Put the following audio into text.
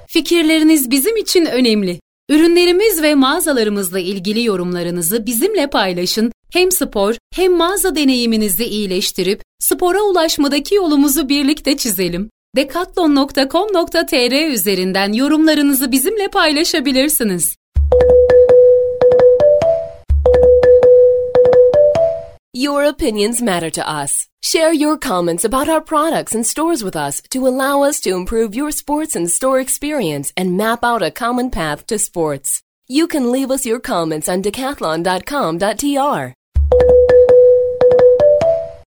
Fikirleriniz bizim için önemli. Ürünlerimiz ve mağazalarımızla ilgili yorumlarınızı bizimle paylaşın. Hem spor hem mağaza deneyiminizi iyileştirip spora ulaşmadaki yolumuzu birlikte çizelim. Decathlon.com.tr üzerinden yorumlarınızı bizimle paylaşabilirsiniz. Your opinions matter to us. Share your comments about our products and stores with us to allow us to improve your sports and store experience and map out a common path to sports. You can leave us your comments on decathlon.com.tr.